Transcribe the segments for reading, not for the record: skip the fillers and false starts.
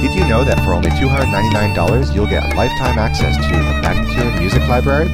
Did you know that for only $299 you'll get lifetime access to the Magnatune Music Library?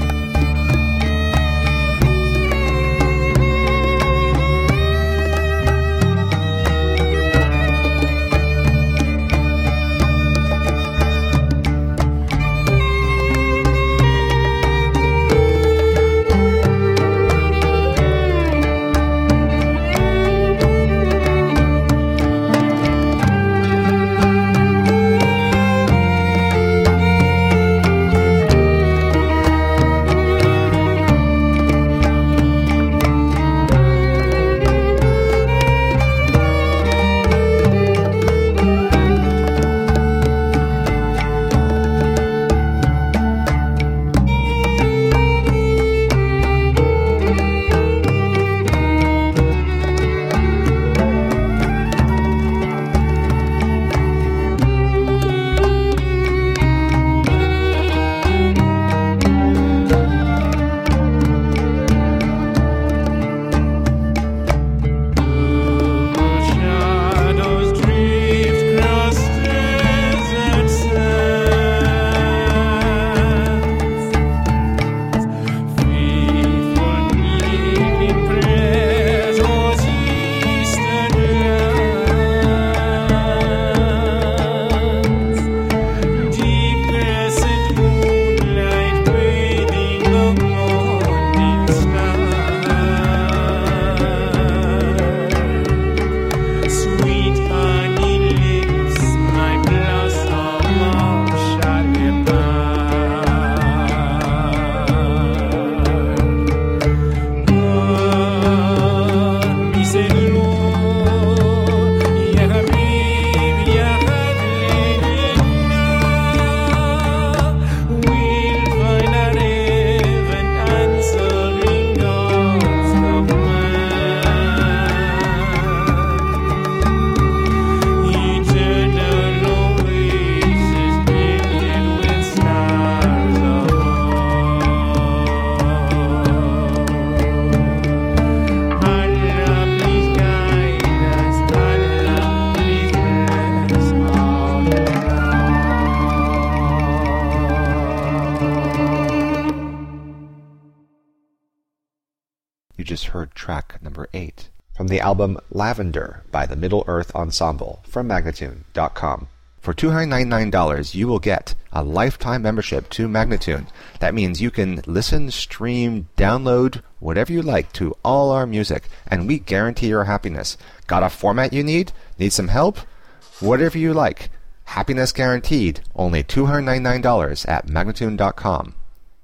You just heard track number 8 from the album Lavender by the Middle-earth Ensemble from Magnatune.com. For $299, you will get a lifetime membership to Magnatune. That means you can listen, stream, download, whatever you like to all our music, and we guarantee your happiness. Got a format you need? Need some help? Whatever you like. Happiness guaranteed. Only $299 at Magnatune.com.